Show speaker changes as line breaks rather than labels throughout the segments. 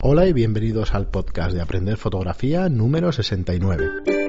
Hola y bienvenidos al podcast de Aprender Fotografía número 69.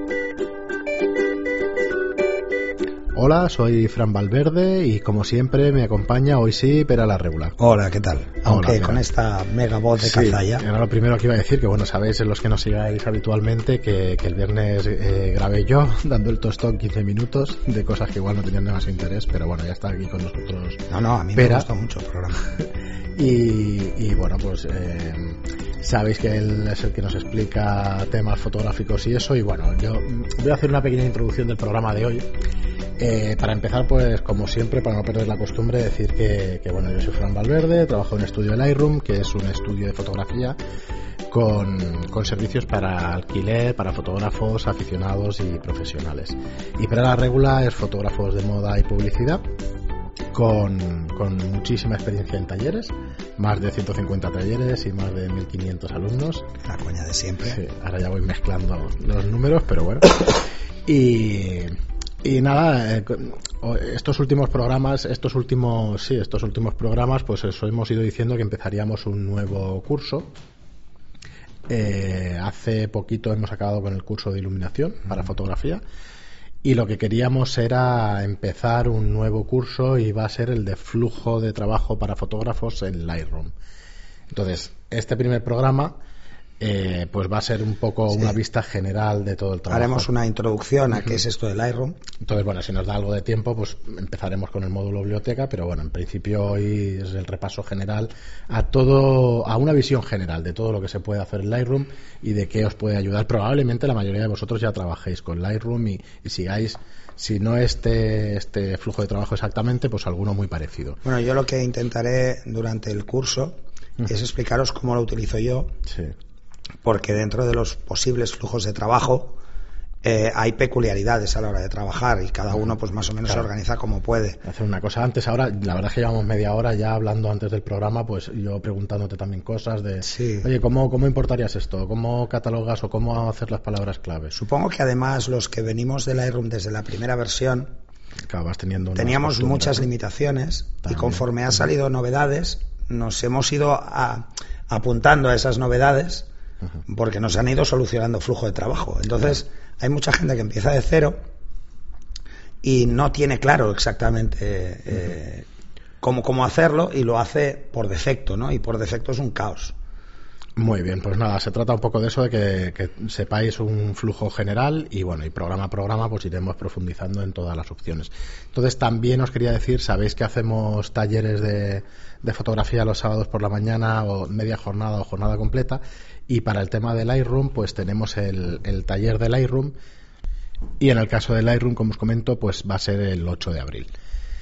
Hola, soy Fran Valverde y como siempre me acompaña hoy sí Pere la Regular.
Hola, ¿qué tal? Aunque
Hola,
con esta mega voz de cazalla.
Era lo primero que iba a decir, que bueno, sabéis los que nos sigáis habitualmente que el viernes grabé yo dando el tostón 15 minutos de cosas que igual no tenían demasiado interés, pero bueno, ya está aquí con nosotros.
No, a mí
Pera.
me gustó mucho el programa.
Y bueno, pues sabéis que él es el que nos explica temas fotográficos y eso, y bueno, yo voy a hacer una pequeña introducción del programa de hoy. Para empezar, pues como siempre, para no perder la costumbre, decir que bueno, yo soy Fran Valverde, trabajo en un estudio de Lightroom, que es un estudio de fotografía con servicios para alquiler, para fotógrafos, aficionados y profesionales. Y Pere la Regula es fotógrafo de moda y publicidad, con muchísima experiencia en talleres, más de 150 talleres y más de 1.500 alumnos.
La coña de siempre.
Sí, ahora ya voy mezclando los números, pero bueno. Y nada, estos últimos programas, pues eso hemos ido diciendo que empezaríamos un nuevo curso. Hace poquito hemos acabado con el curso de iluminación para fotografía y lo que queríamos era empezar un nuevo curso y va a ser el de flujo de trabajo para fotógrafos en Lightroom. Entonces, este primer programa pues va a ser un poco una vista general de todo el trabajo.
Haremos una introducción a qué es esto de Lightroom.
Entonces, bueno, si nos da algo de tiempo, pues empezaremos con el módulo biblioteca, pero bueno, en principio hoy es el repaso general a una visión general de todo lo que se puede hacer en Lightroom y de qué os puede ayudar. Probablemente la mayoría de vosotros ya trabajéis con Lightroom y sigáis, si no este flujo de trabajo exactamente, pues alguno muy parecido.
Bueno, yo lo que intentaré durante el curso es explicaros cómo lo utilizo yo.
Sí.
Porque dentro de los posibles flujos de trabajo hay peculiaridades a la hora de trabajar y cada uno pues más o menos se organiza como puede.
Hacer una cosa antes, ahora la verdad es que llevamos media hora ya hablando antes del programa, pues yo preguntándote también cosas de, oye, ¿cómo importarías esto? ¿Cómo catalogas o cómo hacer las palabras clave?
Supongo que además los que venimos de Lightroom desde la primera versión teníamos muchas limitaciones también. Y conforme han salido novedades nos hemos ido apuntando a esas novedades porque nos han ido solucionando flujo de trabajo. Entonces hay mucha gente que empieza de cero y no tiene claro exactamente cómo hacerlo y lo hace por defecto, ¿no? Y por defecto es un caos.
Muy bien, pues nada, se trata un poco de eso, de que sepáis un flujo general y bueno, y programa a programa pues iremos profundizando en todas las opciones. Entonces también os quería decir, sabéis que hacemos talleres de fotografía los sábados por la mañana o media jornada o jornada completa, y para el tema de Lightroom pues tenemos el taller de Lightroom, y en el caso de Lightroom, como os comento, pues va a ser el 8 de abril.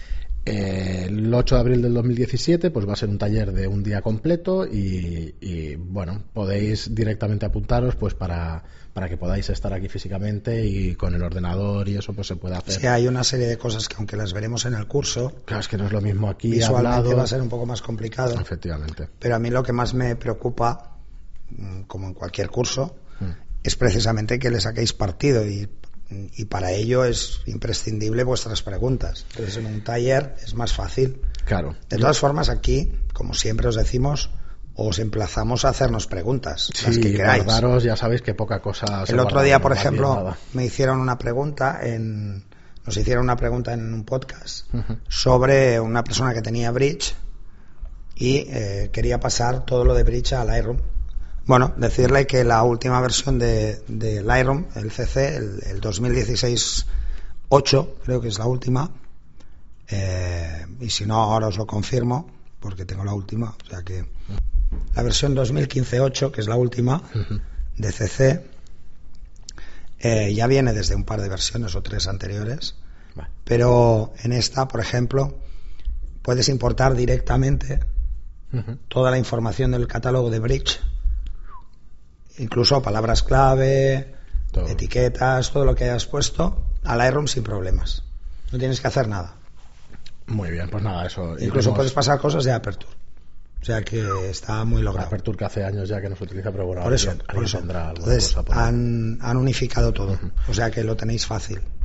El 8 de abril del 2017 pues va a ser un taller de un día completo y bueno, podéis directamente apuntaros pues para que podáis estar aquí físicamente y con el ordenador y eso pues se puede hacer.
Sí, hay una serie de cosas que aunque las veremos en el curso,
claro, es que no es lo mismo aquí
visualmente
hablado.
Va a ser un poco más complicado.
Efectivamente.
Pero a mí lo que más me preocupa, como en cualquier curso, es precisamente que le saquéis partido y para ello es imprescindible vuestras preguntas. Entonces en un taller es más fácil.
Claro.
De todas formas, aquí, como siempre os decimos, os emplazamos a hacernos preguntas,
sí,
las que queráis.
Guardaros, ya sabéis que poca cosa.
El otro día, por ejemplo, me hicieron una pregunta nos hicieron una pregunta en un podcast sobre una persona que tenía Bridge y quería pasar todo lo de Bridge a Lightroom. Bueno, decirle que la última versión de Lightroom, el CC, el 2016-8, creo que es la última, y si no ahora os lo confirmo, porque tengo la última, o sea que la versión 2015-8, que es la última de CC, ya viene desde un par de versiones o 3 anteriores, pero en esta, por ejemplo, puedes importar directamente toda la información del catálogo de Bridge, incluso palabras clave, etiquetas, todo lo que hayas puesto a Lightroom sin problemas. No tienes que hacer nada.
Muy bien, pues nada, eso.
Incluso puedes pasar cosas de Aperture. O sea que está muy logrado.
Aperture que hace años ya que no se utiliza, pero bueno,
por eso.
Tendrá alguna
Entonces
cosa por ahí.
han unificado todo. O sea que lo tenéis fácil.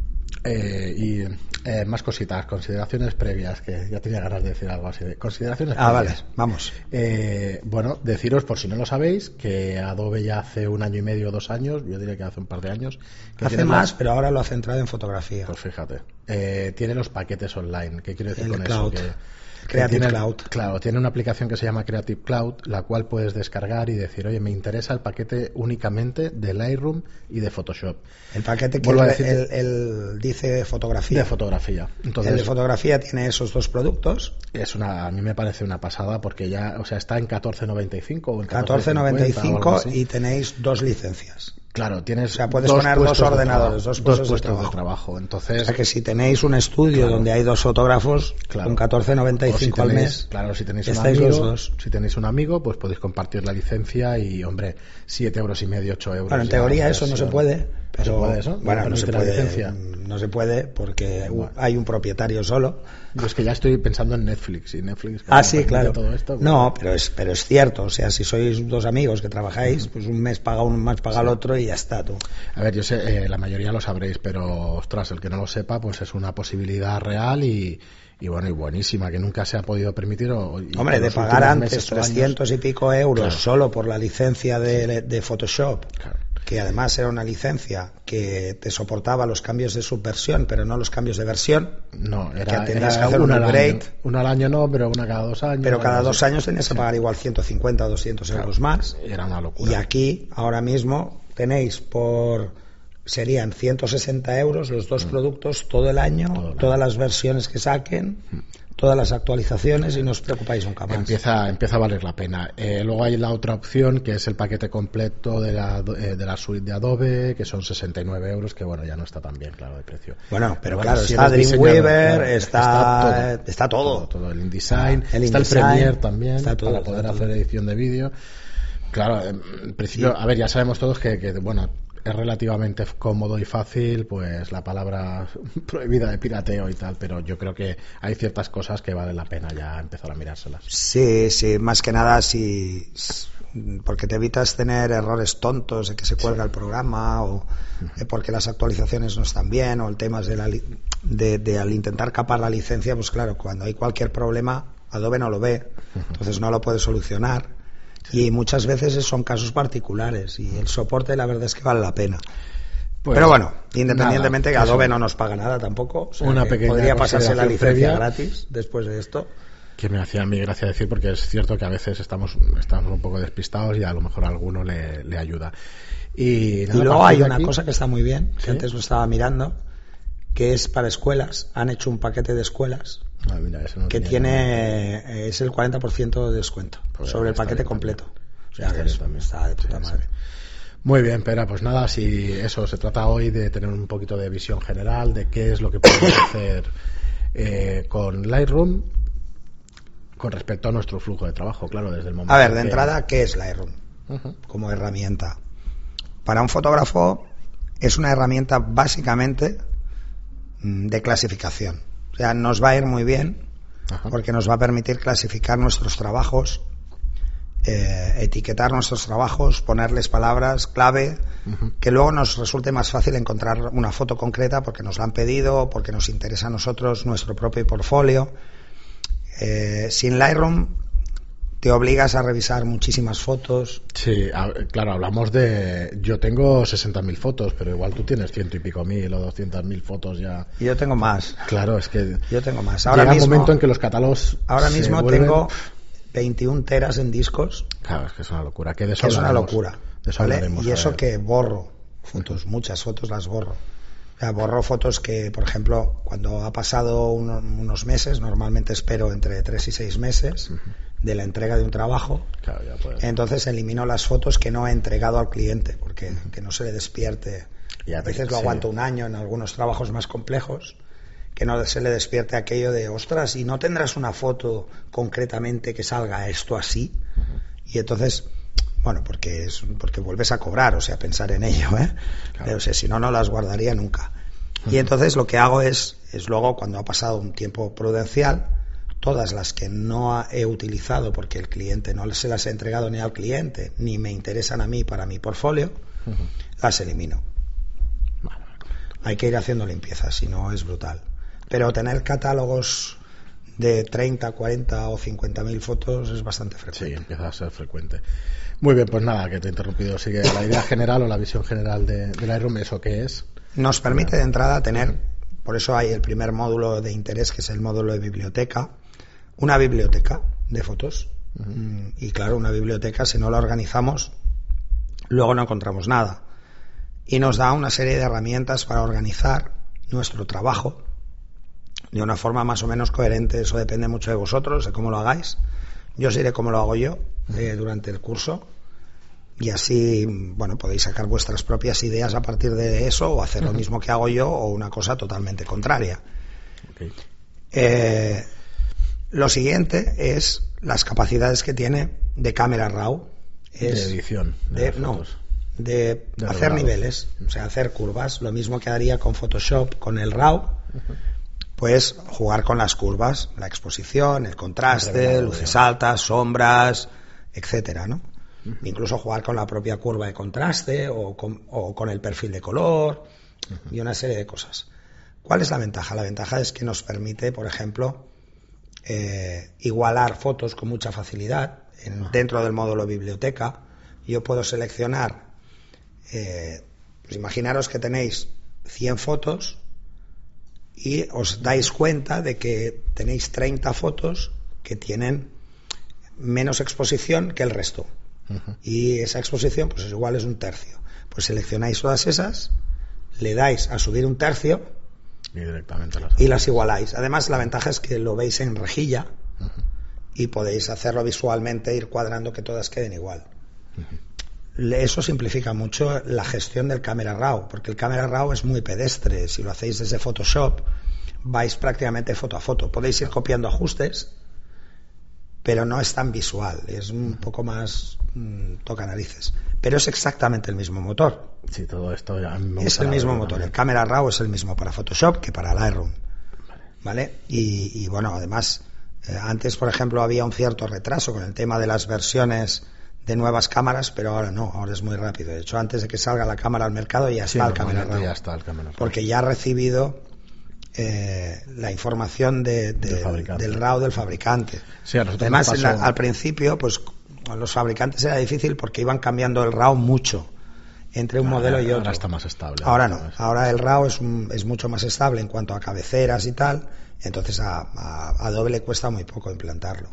Y más cositas, consideraciones previas, que ya tenía ganas de decir algo así. Consideraciones previas.
Vale, vamos.
Bueno, deciros, por si no lo sabéis, que Adobe ya hace 1 año y medio, 2 años, yo diría que hace un par de años. Que
hace más, pero ahora lo ha centrado en fotografía.
Pues fíjate. Tiene los paquetes online. ¿Qué quiero decir
el
con
cloud.
eso?
Creative Cloud.
Claro, tiene una aplicación que se llama Creative Cloud, la cual puedes descargar y decir, oye, me interesa el paquete únicamente de Lightroom y de Photoshop.
El paquete que él dice fotografía.
De fotografía. Entonces,
el de fotografía tiene esos 2 productos.
A mí me parece una pasada porque ya, o sea, está en 14.95 o en
14.95 y tenéis 2 licencias.
Claro, tienes,
o sea, puedes poner 2 ordenadores, 2 puestos de trabajo.
Entonces,
o sea que si tenéis un estudio donde hay 2 fotógrafos, con 14.95 al mes,
claro, si tenéis un amigo, pues podéis compartir la licencia y, hombre, 7,5 euros, 8 euros.
Bueno, en teoría eso no se puede. Pero,
¿no se puede eso?
Bueno, no se puede porque hay un propietario solo.
Yo es que ya estoy pensando en Netflix y Netflix.
Sí, claro.
Todo esto,
no, pero es cierto. O sea, si sois 2 amigos que trabajáis, pues un mes paga uno, un mes paga el otro y ya está tú.
A ver, yo sé, la mayoría lo sabréis, pero ostras, el que no lo sepa, pues es una posibilidad real y bueno, y buenísima, que nunca se ha podido permitir.
Hombre, de pagar antes 300 y pico euros solo por la licencia de Photoshop. Claro. Que además era una licencia que te soportaba los cambios de subversión, pero no los cambios de versión.
No,
que tenías que hacer un upgrade.
Una al año no, pero una cada 2 años.
Pero cada 2 años tenías que pagar igual 150 o 200 euros más.
Era una locura.
Y aquí, ahora mismo, tenéis serían 160 euros los 2 productos todo el año, todas las versiones que saquen, todas las actualizaciones y no os preocupáis nunca más.
Empieza a valer la pena. Luego hay la otra opción que es el paquete completo de la suite de Adobe, que son 69 euros, que bueno, ya no está tan bien, claro, de precio.
Bueno, pero claro, está Dreamweaver, está todo.
Todo el InDesign, está el Premiere también, para poder hacer edición de vídeo. Claro, en principio, a ver, ya sabemos todos que bueno, es relativamente cómodo y fácil, pues la palabra prohibida de pirateo y tal, pero yo creo que hay ciertas cosas que vale la pena ya empezar a mirárselas.
Sí, más que nada porque te evitas tener errores tontos de que se cuelga el programa o porque las actualizaciones no están bien o el tema es de al intentar capar la licencia, pues claro, cuando hay cualquier problema Adobe no lo ve, entonces no lo puede solucionar. Y muchas veces son casos particulares y el soporte la verdad es que vale la pena. Pues, pero bueno, independientemente que Adobe no nos paga nada tampoco, o sea,
una pequeña
podría pasarse la licencia gratis después de esto.
Que me hacía a mí gracia decir, porque es cierto que a veces estamos un poco despistados y a lo mejor a alguno le ayuda. Y
luego hay una cosa que está muy bien, que antes lo estaba mirando, que es para escuelas. Han hecho un paquete de escuelas que es el 40% de descuento sobre el paquete completo. O sea, que está de puta madre.
Muy bien, Pera, pues nada, si eso se trata hoy de tener un poquito de visión general de qué es lo que podemos hacer con Lightroom con respecto a nuestro flujo de trabajo, claro, desde el momento.
A ver, de entrada, ¿qué es Lightroom como herramienta? Para un fotógrafo es una herramienta básicamente de clasificación. O sea, nos va a ir muy bien porque nos va a permitir clasificar nuestros trabajos, etiquetar nuestros trabajos, ponerles palabras clave, que luego nos resulte más fácil encontrar una foto concreta porque nos la han pedido, porque nos interesa a nosotros nuestro propio portfolio. Sin Lightroom te obligas a revisar muchísimas fotos.
Sí, claro, hablamos yo tengo 60.000 fotos, pero igual tú tienes 100 y pico mil o 200.000 fotos ya.
Y yo tengo más.
Claro, es que
yo tengo más.
Ahora llega un momento en que los catálogos
ahora mismo tengo 21 teras en discos.
Claro, es que es una locura. Que
es una locura.
De eso hablaremos,
y eso que borro fotos, muchas fotos las borro. O sea, borro fotos que, por ejemplo, cuando ha pasado unos meses, normalmente espero entre 3 y 6 meses de la entrega de un trabajo,
claro,
entonces elimino las fotos que no he entregado al cliente, porque que no se le despierte. A veces lo aguanto un año en algunos trabajos más complejos, que no se le despierte aquello de, ostras, ¿y no tendrás una foto concretamente que salga esto así? Y entonces, bueno, porque vuelves a cobrar, o sea, pensar en ello, ¿eh? Claro. O sea, si no, no las guardaría nunca. Y entonces lo que hago es luego, cuando ha pasado un tiempo prudencial, todas las que no he utilizado porque el cliente no se las he entregado ni al cliente, ni me interesan a mí para mi portfolio, las elimino. hay que ir haciendo limpieza, si no es brutal. Pero tener catálogos de 30, 40 o 50.000 fotos es bastante frecuente.
Sí, empieza a ser frecuente. Muy bien, pues nada, que te he interrumpido. Sigue la idea general o la visión general de Lightroom. ¿Eso qué es?
Nos permite de entrada tener, por eso hay el primer módulo de interés, que es el módulo de biblioteca, una biblioteca de fotos. Y claro, una biblioteca, si no la organizamos, luego no encontramos nada. Y nos da una serie de herramientas para organizar nuestro trabajo de una forma más o menos coherente. Eso depende mucho de vosotros, de cómo lo hagáis. Yo os diré cómo lo hago yo durante el curso, y así, bueno, podéis sacar vuestras propias ideas a partir de eso, o hacer lo mismo que hago yo, o una cosa totalmente contraria.
Okay.
Lo siguiente es las capacidades que tiene de Camera Raw.
Es de edición.
De hacer niveles, o sea, hacer curvas, lo mismo que haría con Photoshop, con el RAW. Pues jugar con las curvas, la exposición, el contraste, luces altas, sombras, etcétera, ¿no? Incluso jugar con la propia curva de contraste o con el perfil de color y una serie de cosas. ¿Cuál es la ventaja? La ventaja es que nos permite, por ejemplo, igualar fotos con mucha facilidad. Dentro del módulo biblioteca, yo puedo seleccionar, pues imaginaros que tenéis 100 fotos y os dais cuenta de que tenéis 30 fotos que tienen menos exposición que el resto. Y esa exposición pues igual es un tercio. Pues seleccionáis todas esas, le dais a subir un tercio
y directamente
las igualáis. Además, la ventaja es que lo veis en rejilla y podéis hacerlo visualmente, ir cuadrando que todas queden igual. Eso simplifica mucho la gestión del Camera Raw, porque el Camera Raw es muy pedestre. Si lo hacéis desde Photoshop, vais prácticamente foto a foto. Podéis ir copiando ajustes, pero no es tan visual, es un poco más toca narices. Pero es exactamente el mismo motor.
Sí, todo esto ya
es el mismo motor. El Camera Raw es el mismo para Photoshop que para Lightroom. ¿Vale? Y bueno, además, antes, por ejemplo, había un cierto retraso con el tema de las versiones de nuevas cámaras, pero ahora no, ahora es muy rápido. De hecho, antes de que salga la cámara al mercado ya está el Camera Raw.
Ya está el Camera Raw.
Porque ya ha recibido la información del RAW del fabricante.
Sí,
además, al principio, pues con los fabricantes era difícil porque iban cambiando el RAW mucho entre un modelo y otro.
Ahora está más estable.
Ahora no. Ahora el RAW es mucho más estable en cuanto a cabeceras y tal. Entonces a Adobe le cuesta muy poco implantarlo.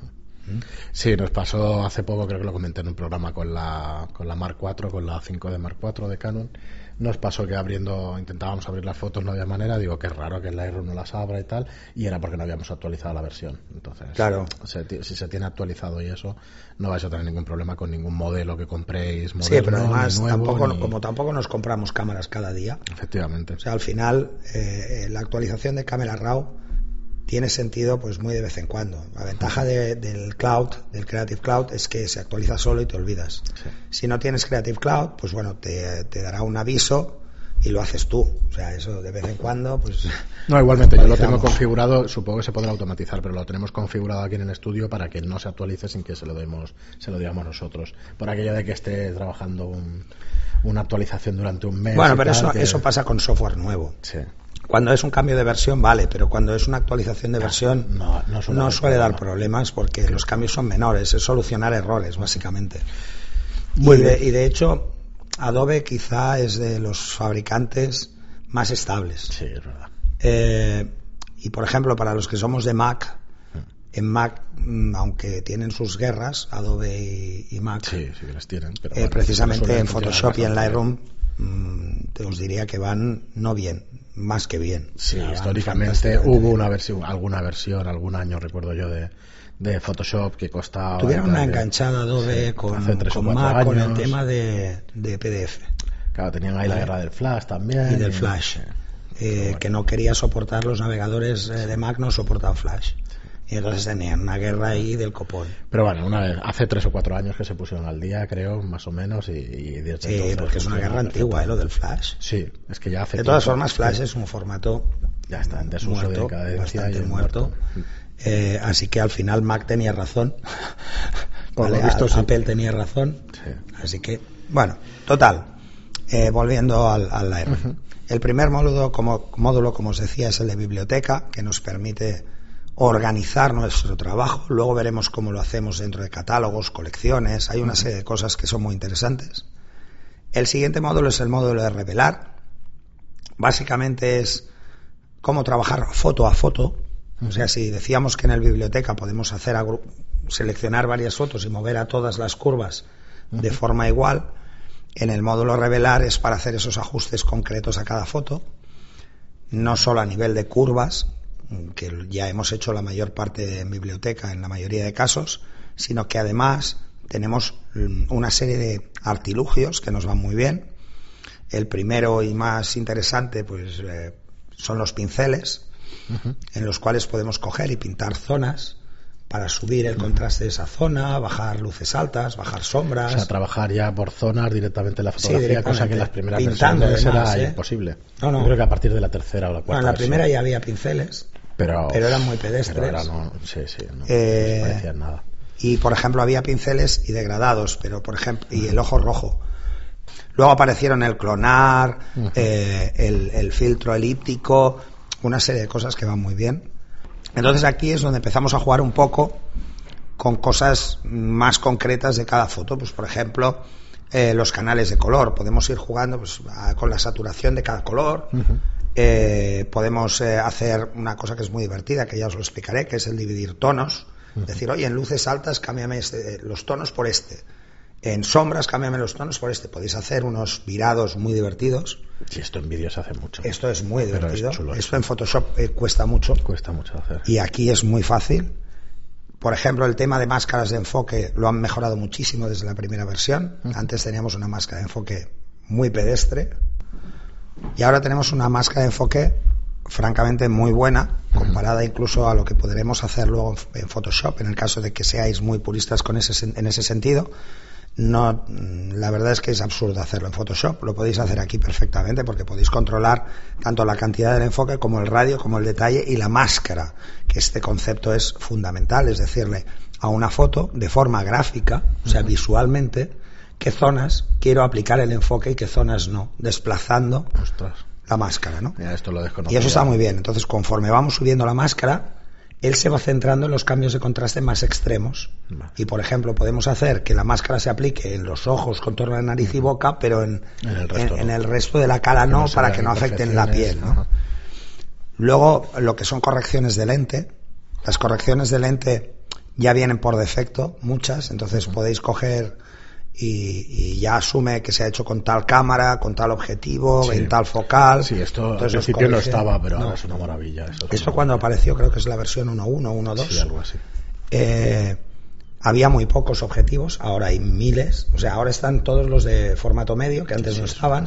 Sí, nos pasó hace poco, creo que lo comenté en un programa con la Mark IV, con la 5D Mark IV de Canon. Nos pasó que intentábamos abrir las fotos, no había manera. Digo, qué raro que el Lightroom no las abra y tal, y era porque no habíamos actualizado la versión. Entonces,
claro,
si se tiene actualizado y eso, no vais a tener ningún problema con ningún modelo que compréis.
Sí, pero además como tampoco nos compramos cámaras cada día.
Efectivamente.
O sea, al final la actualización de Camera Raw tiene sentido pues muy de vez en cuando. La ventaja del Cloud, del Creative Cloud, es que se actualiza solo y te olvidas.
Sí.
Si no tienes Creative Cloud, pues bueno, te dará un aviso y lo haces tú. O sea, eso de vez en cuando, pues...
No, igualmente, yo lo tengo configurado, supongo que se podrá automatizar, pero lo tenemos configurado aquí en el estudio para que no se actualice sin que se lo digamos nosotros. Por aquello de que esté trabajando una actualización durante un mes.
Bueno, pero eso pasa con software nuevo.
Sí.
Cuando es un cambio de versión, vale, pero cuando es una actualización de versión, no suele dar problemas porque los cambios son menores, es solucionar errores, básicamente. Y de hecho, Adobe quizá es de los fabricantes más estables.
Sí, es verdad.
Y por ejemplo, para los que somos de Mac, en Mac, aunque tienen sus guerras, Adobe y Mac,
sí que las tienen, pero
precisamente en Photoshop y en Lightroom, te os diría que van no bien, más que bien.
Sí, históricamente hubo alguna versión, algún año recuerdo yo de Photoshop que costaba...
Tuvieron una enganchada Adobe con Mac
años,
con el tema de PDF.
Claro, tenían ahí la guerra del Flash también.
Y del Flash, que no quería soportar los navegadores de Mac, no soportaban Flash. Y entonces tenían una guerra ahí del copón.
Pero bueno, hace 3 o 4 años que se pusieron al día, creo, más o menos, y desde
sí, porque es una guerra antigua, lo del Flash.
Sí, es que ya hace...
De todas formas, Flash es un formato
ya está en desuso,
muerto,
de decadencia,
bastante muerto. Así que al final Mac tenía razón.
Por
¿vale?
lo visto,
Apple tenía razón.
Sí.
Así que, bueno, total. volviendo al Lightroom. El primer módulo, como os decía, es el de biblioteca, que nos permite organizar nuestro trabajo. Luego veremos cómo lo hacemos dentro de catálogos, colecciones. Hay una serie de cosas que son muy interesantes. El siguiente módulo es el módulo de revelar. Básicamente es cómo trabajar foto a foto. O sea, si decíamos que en el biblioteca podemos seleccionar varias fotos y mover a todas las curvas de forma igual, en el módulo revelar es para hacer esos ajustes concretos a cada foto, no solo a nivel de curvas, que ya hemos hecho la mayor parte en biblioteca en la mayoría de casos, sino que además tenemos una serie de artilugios que nos van muy bien. El primero y más interesante pues son los pinceles, en los cuales podemos coger y pintar zonas para subir el contraste de esa zona, bajar luces altas, bajar sombras.
O sea, trabajar ya por zonas directamente en la fotografía,
sí,
cosa que en las primeras
pintando
versiones
además,
era imposible.
No.
Yo creo que a partir de la tercera o la cuarta.
Bueno, en la
versión.
primera ya había pinceles, pero eran muy pedestres.
Pero no se parecían nada.
Y, por ejemplo, había pinceles y degradados, pero, por ejemplo, y el ojo rojo. Luego aparecieron el clonar, el filtro elíptico, una serie de cosas que van muy bien. Entonces aquí es donde empezamos a jugar un poco con cosas más concretas de cada foto. Pues, por ejemplo, los canales de color. Podemos ir jugando pues, con la saturación de cada color. Podemos hacer una cosa que es muy divertida, que ya os lo explicaré, que es el dividir tonos. Decir, oye, en luces altas cámbiame los tonos por este. En sombras cámbiame los tonos por este. Podéis hacer unos virados muy divertidos.
Sí, esto en vídeo se hace mucho.
Esto es muy divertido.
Es chulo,
esto en Photoshop cuesta mucho.
Cuesta mucho hacer.
Y aquí es muy fácil. Por ejemplo, el tema de máscaras de enfoque lo han mejorado muchísimo desde la primera versión. Antes teníamos una máscara de enfoque muy pedestre. Y ahora tenemos una máscara de enfoque francamente muy buena, comparada incluso a lo que podremos hacer luego en Photoshop, en el caso de que seáis muy puristas en ese sentido. No, la verdad es que es absurdo hacerlo en Photoshop. Lo podéis hacer aquí perfectamente porque podéis controlar tanto la cantidad del enfoque como el radio, como el detalle y la máscara, que este concepto es fundamental, es decirle a una foto de forma gráfica, o sea, visualmente, qué zonas quiero aplicar el enfoque y qué zonas no, desplazando la máscara, ¿no?
Mira, esto lo desconocía.
Y eso está muy bien. Entonces, conforme vamos subiendo la máscara, él se va centrando en los cambios de contraste más extremos. Y, por ejemplo, podemos hacer que la máscara se aplique en los ojos, contorno de nariz y boca, pero en el resto de la cara no, para que no afecten la piel, ¿no? Luego, lo que son correcciones de lente. Las correcciones de lente ya vienen por defecto, muchas. Entonces, podéis coger y ya asume que se ha hecho con tal cámara, con tal objetivo, en tal focal.
Sí, esto
entonces,
al principio no estaba, pero ahora es una maravilla.
Esto cuando apareció creo que es la versión 1.1, 1.2.
Sí, algo así.
Había muy pocos objetivos, ahora hay miles. O sea, ahora están todos los de formato medio, que antes no estaban.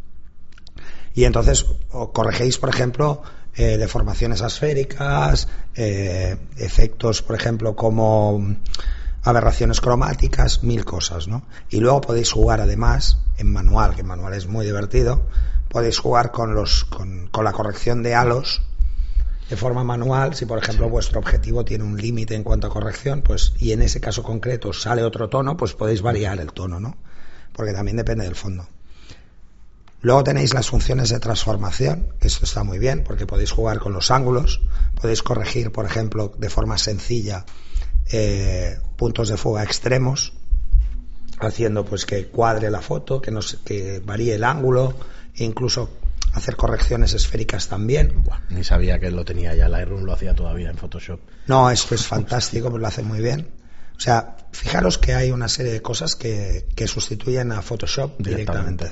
Y entonces corregéis, por ejemplo, deformaciones asféricas, efectos, por ejemplo, como aberraciones cromáticas, 1000 cosas, ¿no? Y luego podéis jugar además en manual, que en manual es muy divertido. Podéis jugar con la corrección de halos de forma manual. Si, por ejemplo, vuestro objetivo tiene un límite en cuanto a corrección, pues, y en ese caso concreto sale otro tono, pues podéis variar el tono, ¿no? Porque también depende del fondo. Luego tenéis las funciones de transformación, que esto está muy bien, porque podéis jugar con los ángulos, podéis corregir, por ejemplo, de forma sencilla, puntos de fuga extremos, haciendo pues que cuadre la foto, que varíe el ángulo, e incluso hacer correcciones esféricas también.
Buah, ni sabía que lo tenía ya, Lightroom lo hacía todavía en Photoshop.
No, esto es fantástico, pues lo hace muy bien. O sea, fijaros que hay una serie de cosas que sustituyen a Photoshop directamente.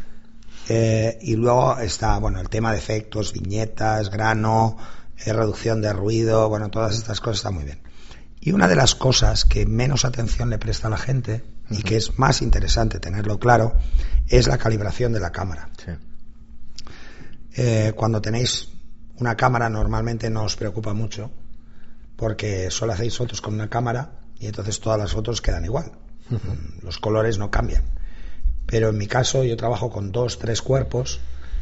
Y luego está, bueno, el tema de efectos, viñetas, grano, reducción de ruido, bueno, todas estas cosas están muy bien. Y una de las cosas que menos atención le presta a la gente, y que es más interesante tenerlo claro, es la calibración de la cámara.
Sí.
Cuando tenéis una cámara normalmente no os preocupa mucho, porque solo hacéis fotos con una cámara y entonces todas las fotos quedan igual. Los colores no cambian. Pero en mi caso yo trabajo con 2, 3 cuerpos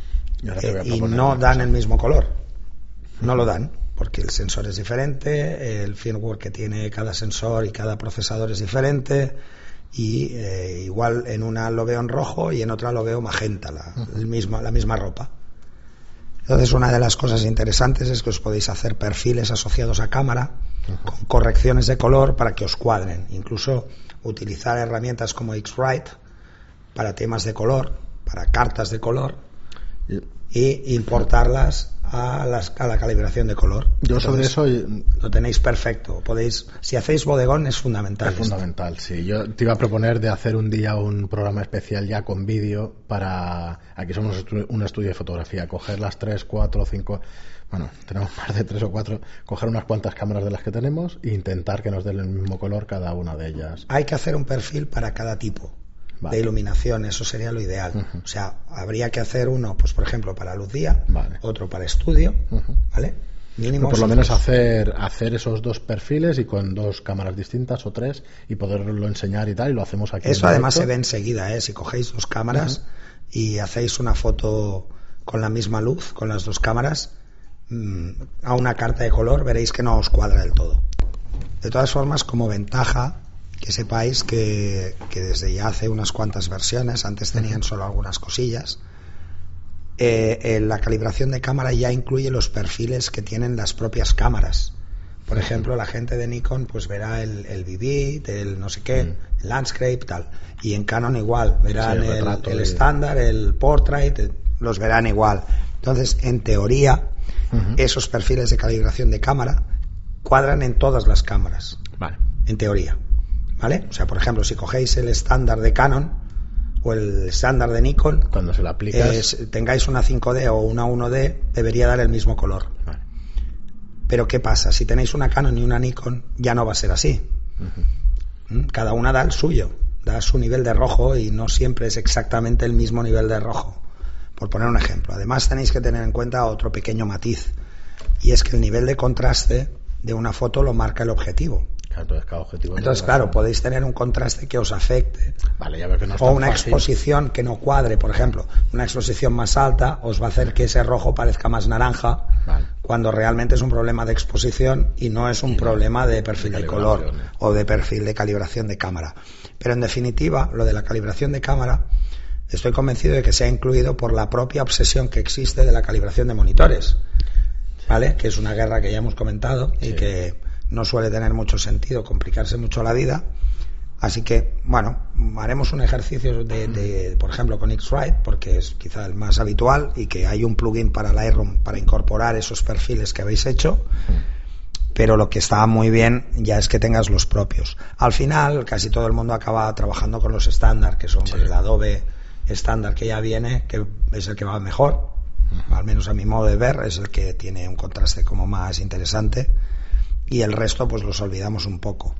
y no dan el mismo color. No lo dan, porque el sensor es diferente, el firmware que tiene cada sensor y cada procesador es diferente, y igual en una lo veo en rojo y en otra lo veo magenta, la misma ropa. Entonces, una de las cosas interesantes es que os podéis hacer perfiles asociados a cámara con correcciones de color para que os cuadren. Incluso utilizar herramientas como X-Rite para temas de color, para cartas de color, y importarlas a la calibración de color.
Yo
Entonces,
sobre eso
lo tenéis perfecto. Si hacéis bodegón es fundamental.
Es fundamental, sí. Yo te iba a proponer de hacer un día un programa especial ya con vídeo para... Aquí somos un estudio de fotografía. Coger las 3, 4, 5... Bueno, tenemos más de 3 o 4. Coger unas cuantas cámaras de las que tenemos e intentar que nos den el mismo color cada una de ellas.
Hay que hacer un perfil para cada tipo de iluminación, eso sería lo ideal. O sea, habría que hacer uno, pues por ejemplo, para luz día, otro para estudio, ¿vale? Mínimo.
Por lo menos hacer esos 2 perfiles y con 2 cámaras distintas o 3 y poderlo enseñar y tal, y lo hacemos aquí.
Eso además se ve enseguida, si cogéis 2 cámaras y hacéis una foto con la misma luz, con las 2 cámaras, a una carta de color, veréis que no os cuadra del todo. De todas formas, como ventaja, que sepáis que desde ya hace unas cuantas versiones, antes tenían solo algunas cosillas, la calibración de cámara ya incluye los perfiles que tienen las propias cámaras. Por ejemplo, la gente de Nikon pues verá el Vivid, el no sé qué, el Landscape, tal. Y en Canon igual, verán el estándar, el Portrait, los verán igual. Entonces, en teoría, esos perfiles de calibración de cámara cuadran en todas las cámaras.
Vale.
En teoría. ¿Vale? O sea, por ejemplo, si cogéis el estándar de Canon o el estándar de Nikon,
cuando se lo aplicas,
tengáis una 5D o una 1D, debería dar el mismo color.
Vale.
Pero ¿qué pasa? Si tenéis una Canon y una Nikon, ya no va a ser así. Cada una da el suyo, da su nivel de rojo y no siempre es exactamente el mismo nivel de rojo. Por poner un ejemplo. Además, tenéis que tener en cuenta otro pequeño matiz, y es que el nivel de contraste de una foto lo marca el objetivo. Entonces, claro, podéis tener un contraste que os afecte,
ya veo que no es
o una
fácil.
Exposición que no cuadre. Por ejemplo, una exposición más alta os va a hacer que ese rojo parezca más naranja, cuando realmente es un problema de exposición y no es un problema de perfil de color o de perfil de calibración de cámara. Pero en definitiva, lo de la calibración de cámara, estoy convencido de que se ha incluido por la propia obsesión que existe de la calibración de monitores, ¿vale? Que es una guerra que ya hemos comentado y que no suele tener mucho sentido, complicarse mucho la vida. Así que, bueno, haremos un ejercicio de por ejemplo, con X-Rite, porque es quizá el más habitual, y que hay un plugin para Lightroom para incorporar esos perfiles que habéis hecho. Pero lo que está muy bien ya es que tengas los propios. Al final, casi todo el mundo acaba trabajando con los estándar, que son el Adobe estándar que ya viene, que es el que va mejor. Al menos a mi modo de ver, es el que tiene un contraste como más interesante. Y el resto pues los olvidamos un poco.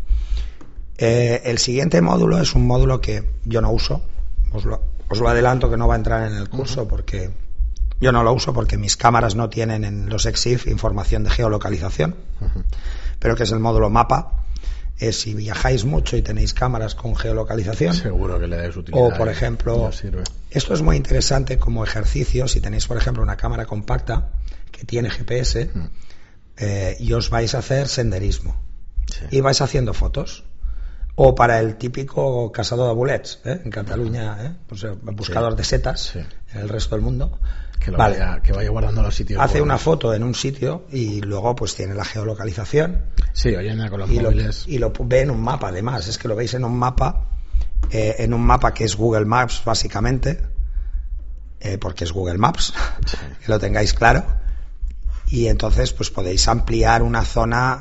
El siguiente módulo es un módulo que yo no uso, os lo adelanto, que no va a entrar en el curso, porque yo no lo uso, porque mis cámaras no tienen en los EXIF información de geolocalización, pero que es el módulo mapa. Si viajáis mucho y tenéis cámaras con geolocalización,
seguro que le dais utilidad.
O por ejemplo, esto es muy interesante como ejercicio. Si tenéis por ejemplo una cámara compacta que tiene GPS, y os vais a hacer senderismo, y vais haciendo fotos, o para el típico cazador de bolets, en Cataluña, pues buscador de setas, en el resto del mundo,
que vaya guardando los sitios.
Hace una foto en un sitio y luego pues tiene la geolocalización.
Hoy en día con los móviles.
Y lo ve en un mapa, además, es que lo veis en un mapa que es Google Maps básicamente, porque es Google Maps, que lo tengáis claro. Y entonces pues podéis ampliar una zona,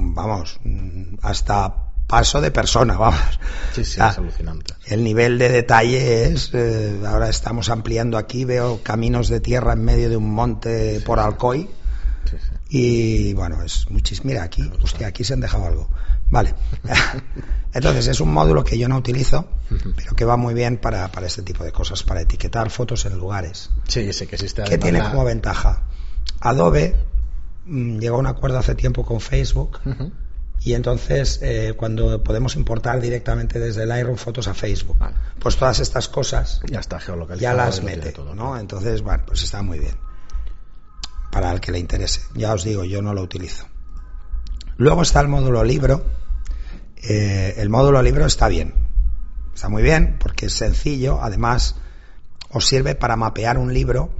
hasta paso de persona,
es alucinante.
El nivel de detalle es, ahora estamos ampliando aquí, veo caminos de tierra en medio de un monte por Alcoy, y bueno, es muchísimo. Mira, aquí se han dejado algo. Vale. Entonces es un módulo que yo no utilizo, pero que va muy bien para este tipo de cosas, para etiquetar fotos en lugares.
Sí, sé que existe.
¿Qué tiene como ventaja? Adobe llegó a un acuerdo hace tiempo con Facebook, y entonces cuando podemos importar directamente desde Lightroom fotos a Facebook, pues todas estas cosas
ya está geolocalizado,
ya las mete todo, ¿no? Entonces, bueno, pues está muy bien para el que le interese. Ya os digo, yo no lo utilizo. Luego está el módulo libro. El módulo libro está bien, Está muy bien porque es sencillo, además os sirve para mapear un libro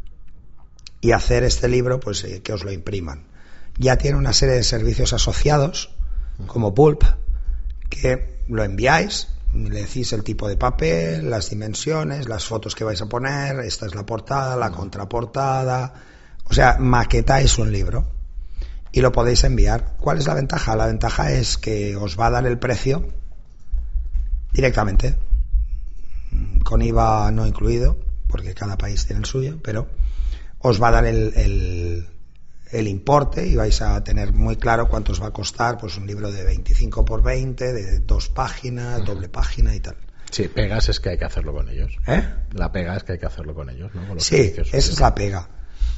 y hacer este libro pues que os lo impriman. Ya tiene una serie de servicios asociados como Pulp, que lo enviáis, le decís el tipo de papel, las dimensiones, las fotos que vais a poner, esta es la portada, la contraportada, o sea, maquetáis un libro y lo podéis enviar. ¿Cuál es la ventaja? La ventaja es que os va a dar el precio directamente, con IVA no incluido, porque cada país tiene el suyo, pero os va a dar el importe y vais a tener muy claro cuánto os va a costar pues un libro de 25 por 20, de 2 páginas, doble página y tal.
Sí, pegas es que hay que hacerlo con ellos. La pega es que hay que hacerlo con ellos, ¿no? Con los
sí, esa es la pega.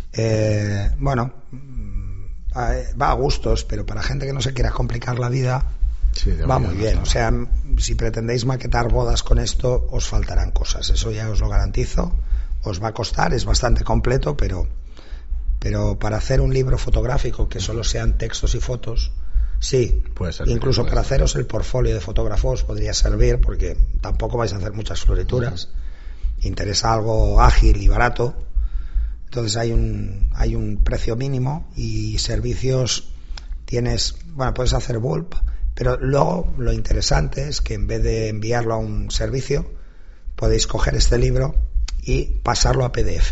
Bueno, va a gustos, pero para gente que no se quiera complicar la vida, sí, va muy bien. O sea, si pretendéis maquetar bodas con esto, os faltarán cosas, eso ya os lo garantizo. Os va a costar, es bastante completo, pero para hacer un libro fotográfico que solo sean textos y fotos, sí, incluso para haceros el portfolio de fotógrafo os podría servir, porque tampoco vais a hacer muchas florituras, interesa algo ágil y barato, entonces hay un precio mínimo y servicios tienes, bueno, puedes hacer bulk, pero luego lo interesante es que en vez de enviarlo a un servicio, podéis coger este libro y pasarlo a PDF.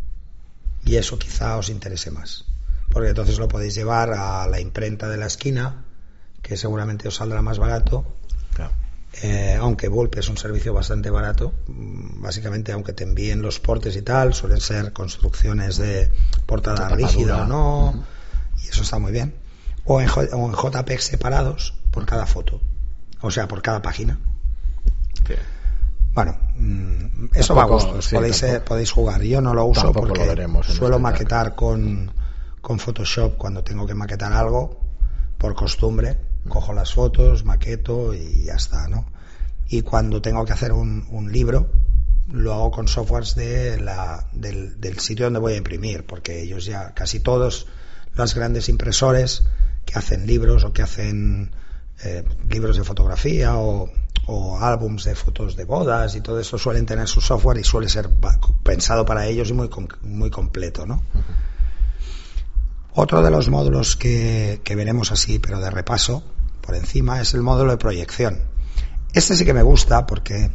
Y eso quizá os interese más, porque entonces lo podéis llevar a la imprenta de la esquina, que seguramente os saldrá más barato. Claro. Aunque Bulp es un servicio bastante barato, básicamente aunque te envíen los portes y tal, suelen ser construcciones de portada rígida o no, y eso está muy bien. O en JPEG separados por cada foto, o sea, por cada página. Sí. Bueno, eso va a gustos, sí, podéis jugar. Yo no lo uso porque suelo maquetar con Photoshop cuando tengo que maquetar algo, por costumbre, cojo las fotos, maqueto y ya está, ¿no? Y cuando tengo que hacer un libro, lo hago con softwares del sitio donde voy a imprimir, porque ellos ya, casi todos los grandes impresores que hacen libros o que hacen libros de fotografía o álbums de fotos de bodas y todo eso suelen tener su software y suele ser pensado para ellos y muy completo, ¿no? Otro de los módulos que veremos así, pero de repaso, por encima, es el módulo de proyección. Este sí que me gusta porque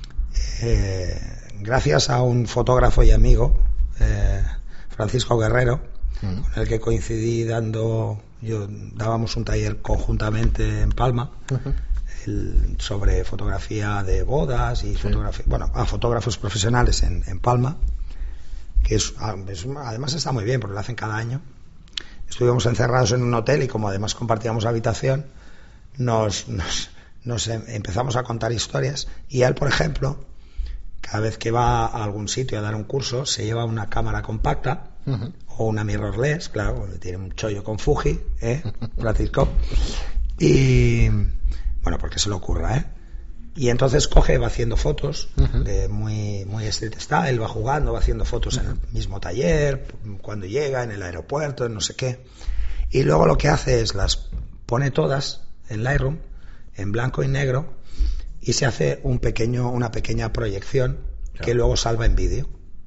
gracias a un fotógrafo y amigo, Francisco Guerrero, con el que coincidí dábamos un taller conjuntamente en Palma, sobre fotografía de bodas y fotografía, bueno, a fotógrafos profesionales en Palma, que además está muy bien porque lo hacen cada año. Estuvimos encerrados en un hotel y como además compartíamos habitación, nos empezamos a contar historias, y él, por ejemplo, cada vez que va a algún sitio a dar un curso se lleva una cámara compacta o una mirrorless, claro, tiene un chollo con Fuji, Francisco, y bueno, porque se le ocurra, y entonces va haciendo fotos de muy street style, va jugando, va haciendo fotos en el mismo taller, cuando llega, en el aeropuerto, en no sé qué, y luego lo que hace es las pone todas en Lightroom en blanco y negro y se hace una pequeña proyección, claro, que luego salva en vídeo.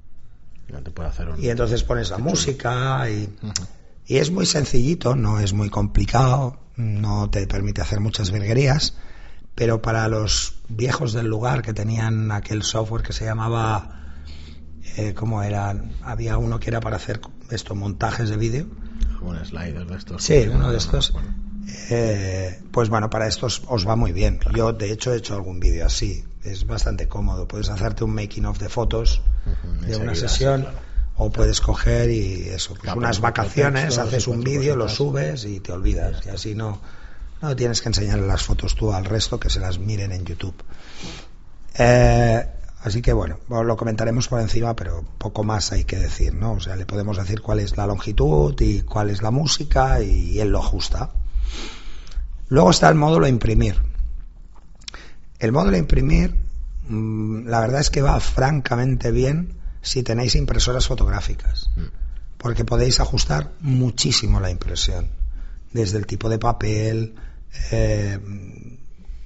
Y entonces pones la música y es muy sencillito, no es muy complicado, no te permite hacer muchas virguerías, pero para los viejos del lugar que tenían aquel software que se llamaba ¿cómo era? Había uno que era para hacer montajes de vídeo,
un slider de estos,
sí, uno de estos, pues bueno, para estos os va muy bien. Claro. Yo de hecho he hecho algún vídeo así, es bastante cómodo, puedes hacerte un making of de fotos de una sesión, claro, o puedes coger y eso, pues unas vacaciones, haces un vídeo, lo subes y te olvidas, y así no tienes que enseñarle las fotos tú al resto, que se las miren en YouTube. Así que bueno, lo comentaremos por encima, pero poco más hay que decir, ¿no? O sea, le podemos decir cuál es la longitud y cuál es la música y él lo ajusta. Luego está el módulo imprimir. El módulo imprimir, la verdad es que va francamente bien si tenéis impresoras fotográficas, porque podéis ajustar muchísimo la impresión, desde el tipo de papel,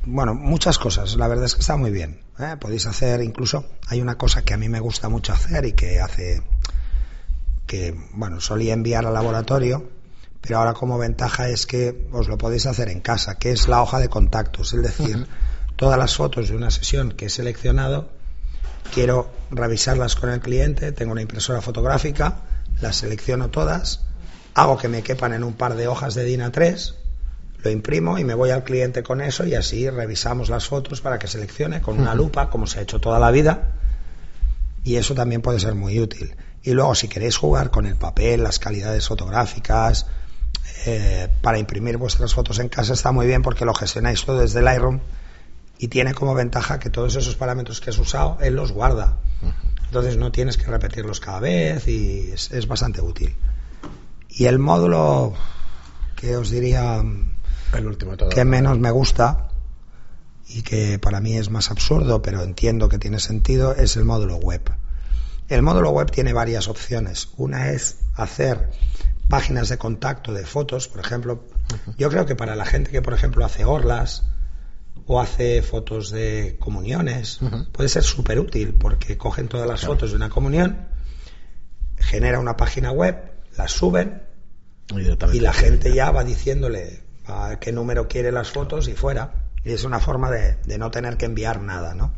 bueno, muchas cosas. La verdad es que está muy bien. Podéis hacer, incluso, hay una cosa que a mí me gusta mucho hacer y que hace que, bueno, solía enviar al laboratorio, pero ahora como ventaja es que os lo podéis hacer en casa, que es la hoja de contactos. Es decir, todas las fotos de una sesión que he seleccionado, quiero revisarlas con el cliente, tengo una impresora fotográfica, las selecciono todas, hago que me quepan en un par de hojas de DIN A3, lo imprimo y me voy al cliente con eso y así revisamos las fotos para que seleccione con una lupa, como se ha hecho toda la vida, y eso también puede ser muy útil. Y luego, si queréis jugar con el papel, las calidades fotográficas, para imprimir vuestras fotos en casa, está muy bien porque lo gestionáis todo desde Lightroom y tiene como ventaja que todos esos parámetros que has usado, él los guarda. Entonces no tienes que repetirlos cada vez y es bastante útil. Y el módulo que os diría
el último de todo,
que menos me gusta y que para mí es más absurdo, pero entiendo que tiene sentido, es el módulo web. El módulo web tiene varias opciones. Una es hacer páginas de contacto de fotos, por ejemplo. Yo creo que para la gente que, por ejemplo, hace orlas o hace fotos de comuniones, puede ser súper útil porque cogen todas las fotos de una comunión, genera una página web, las suben y la gente ya va diciéndole a qué número quiere las fotos y fuera. Y es una forma de no tener que enviar nada, ¿no?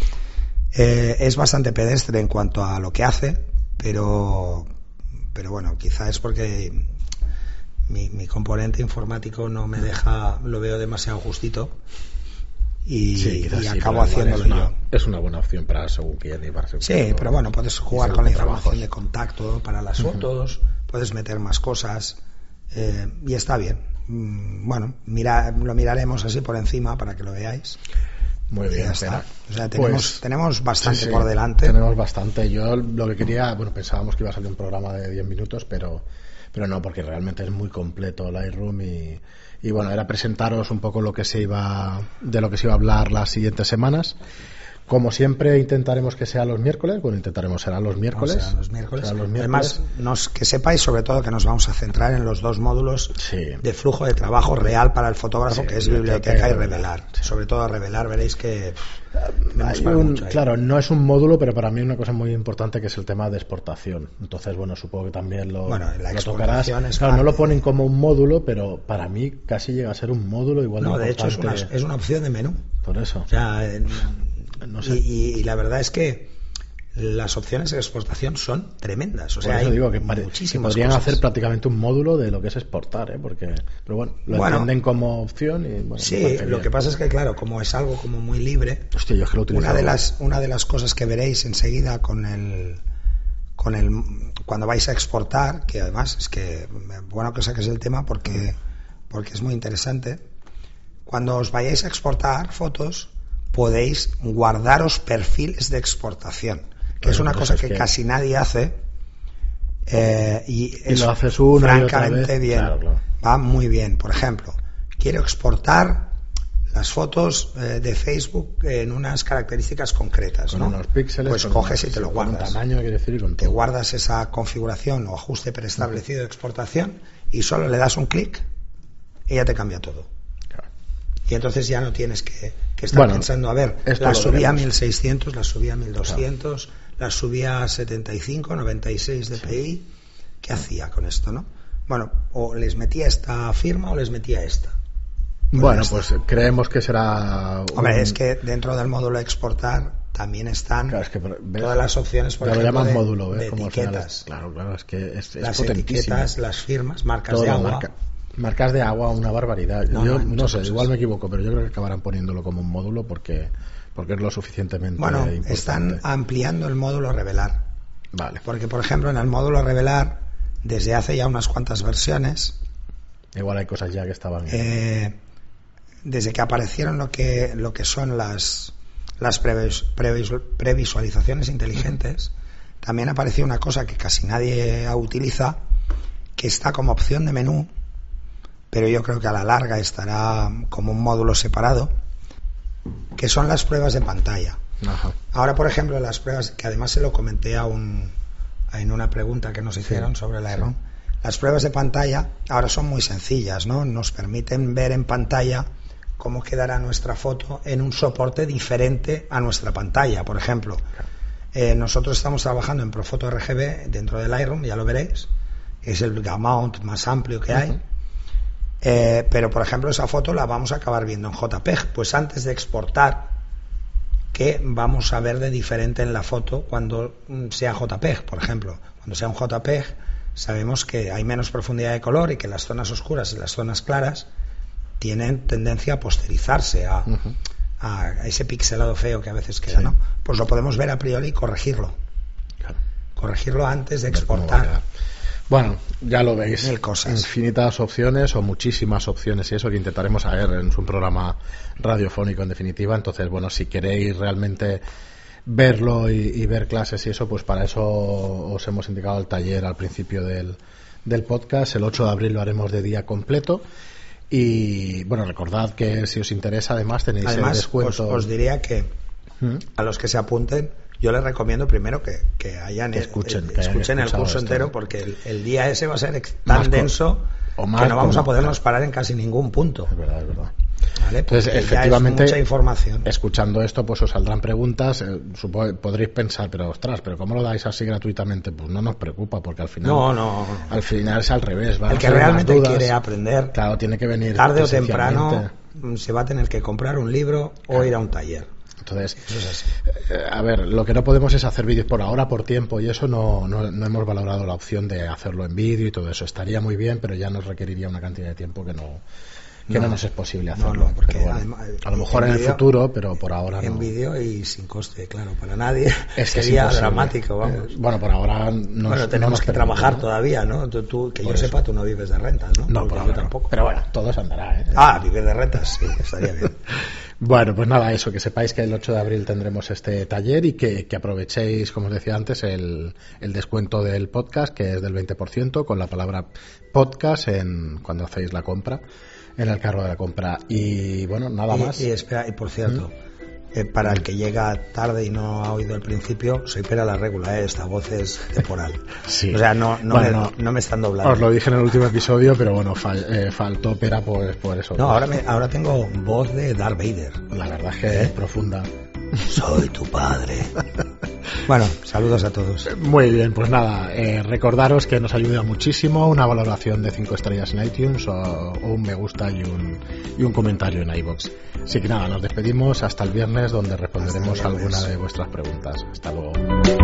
Es bastante pedestre en cuanto a lo que hace, pero bueno, quizá es porque mi componente informático no me deja, lo veo demasiado justito y acabo haciéndolo yo.
Es una buena opción para según quién y para según
sí, pero bueno, puedes jugar con la información de contacto para las fotos, puedes meter más cosas y está bien. Bueno, lo miraremos así por encima para que lo veáis.
Muy bien,
o sea, tenemos bastante por delante.
Tenemos bastante. Yo lo que quería, pensábamos que iba a salir un programa de 10 minutos, pero no, porque realmente es muy completo Lightroom y bueno, era presentaros un poco de lo que se iba a hablar las siguientes semanas. Como siempre intentaremos que sea los miércoles, serán los miércoles.
Serán los miércoles. Además, que sepáis sobre todo que nos vamos a centrar en los dos módulos de flujo de trabajo real para el fotógrafo, que es biblioteca y revelar. Sí. Sobre todo revelar, veréis que
claro, no es un módulo, pero para mí una cosa muy importante que es el tema de exportación. Entonces, bueno, supongo que también lo tocarás. Claro, no lo ponen como un módulo, pero para mí casi llega a ser un módulo igual de importante.
De hecho es una opción de menú.
Por eso.
O sea, no sé. Y la verdad es que las opciones de exportación son tremendas. O sea,
hay
digo
que podrían
cosas.
hacer prácticamente un módulo de lo que es exportar, pero bueno, entienden como opción y bueno.
Sí, lo que pasa es que claro, como es algo como muy libre.
Hostia, yo es que lo utilizo.
Una de las cosas que veréis enseguida cuando vais a exportar, que además es que bueno que saques el tema porque es muy interesante. Cuando os vayáis a exportar fotos, podéis guardaros perfiles de exportación, que es una cosa que casi nadie hace y
lo haces
francamente bien.
Claro.
Va muy bien. Por ejemplo, quiero exportar las fotos de Facebook en unas características concretas,
con
¿no?
unos píxeles,
pues coges y te lo guardas.
Con tamaño, quiere decir, con todo.
Te guardas esa configuración o ajuste preestablecido de exportación y solo le das un clic y ya te cambia todo. Y entonces ya no tienes que estar pensando, a ver, las subí a 1600, las subí a 1200, las subí a 75, 96 dpi. ¿Qué hacía con esto, no? Bueno, o les metía esta firma o les metía esta.
Pues creemos que será...
Hombre, es que dentro del módulo exportar también están todas las opciones, por ejemplo,
llaman módulo,
de etiquetas.
Claro, es que es
las
potentísimo.
Etiquetas, las firmas, marcas de agua.
Marcas de agua, una barbaridad. Yo no sé,
cosas.
Igual me equivoco, pero yo creo que acabarán poniéndolo como un módulo porque es lo suficientemente importante.
Están ampliando el módulo revelar.
Vale.
Porque, por ejemplo, en el módulo revelar, desde hace ya unas cuantas versiones,
igual hay cosas ya que estaban...
desde que aparecieron lo que son las previsualizaciones inteligentes, también apareció una cosa que casi nadie utiliza, que está como opción de menú, pero yo creo que a la larga estará como un módulo separado, que son las pruebas de pantalla.
Ajá.
Ahora, por ejemplo, las pruebas, que además se lo comenté en una pregunta que nos hicieron sobre la Lightroom, las pruebas de pantalla ahora son muy sencillas, ¿no? Nos permiten ver en pantalla cómo quedará nuestra foto en un soporte diferente a nuestra pantalla. Por ejemplo, nosotros estamos trabajando en Profoto RGB dentro del Lightroom, ya lo veréis, es el gamut más amplio que hay. Pero por ejemplo esa foto la vamos a acabar viendo en JPEG. Pues antes de exportar, ¿qué vamos a ver de diferente en la foto cuando sea JPEG? Por ejemplo, cuando sea un JPEG sabemos que hay menos profundidad de color y que las zonas oscuras y las zonas claras tienen tendencia a posterizarse, a ese pixelado feo que a veces queda, ¿no? Pues lo podemos ver a priori y corregirlo. Corregirlo antes de exportar.
Bueno, ya lo veis,
Mil cosas.
Infinitas opciones o muchísimas opciones y eso que intentaremos saber en un programa radiofónico en definitiva. Entonces, bueno, si queréis realmente verlo y ver clases y eso, pues para eso os hemos indicado el taller al principio del podcast. El 8 de abril lo haremos de día completo. Y bueno, recordad que si os interesa además tenéis el descuento.
Os diría que a los que se apunten, yo les recomiendo primero que escuchen el curso entero, porque el día ese va a ser tan denso que no vamos a podernos parar en casi ningún punto.
Es verdad, es verdad.
¿Vale?
Entonces, efectivamente,
mucha información.
Escuchando esto, pues os saldrán preguntas. Podréis pensar, pero ¿cómo lo dais así gratuitamente? Pues no nos preocupa, porque al final al final es al revés.
El que realmente quiere aprender,
claro, tiene que venir
tarde o temprano, se va a tener que comprar un libro o ir a un taller.
Entonces,
eso es así.
A ver, lo que no podemos es hacer vídeos por ahora, por tiempo, y eso no hemos valorado la opción de hacerlo en vídeo y todo eso. Estaría muy bien, pero ya nos requeriría una cantidad de tiempo que no nos es posible hacerlo.
Porque
bueno,
además,
a lo mejor en el futuro, pero por ahora no.
En vídeo y sin coste, claro, para nadie.
Sería
dramático, vamos.
Bueno, por ahora
tenemos que trabajar todavía, ¿no? Tú que yo sepa, tú no vives de rentas, ¿no?
No, por ahora tampoco. Pero bueno, todo se andará, ¿eh?
Vivir de rentas, sí, estaría bien.
Bueno, pues nada, eso, que sepáis que el 8 de abril tendremos este taller y que aprovechéis, como os decía antes, el descuento del podcast, que es del 20%, con la palabra podcast cuando hacéis la compra, en el carro de la compra. Y bueno, nada más.
Y espera, y por cierto, para el que llega tarde y no ha oído el principio, soy Pera la Regula, esta voz es temporal.
Sí.
O sea, no me están doblando.
Os lo dije en el último episodio, pero bueno, faltó Pera por eso.
No, ahora tengo voz de Darth Vader.
La verdad es que es profunda.
Soy tu padre. Bueno, saludos a todos.
Muy bien, pues nada, recordaros que nos ayuda muchísimo una valoración de 5 estrellas en iTunes o un me gusta y un comentario en iVoox. Así que nada, nos despedimos hasta el viernes, donde responderemos alguna de vuestras preguntas. Hasta luego.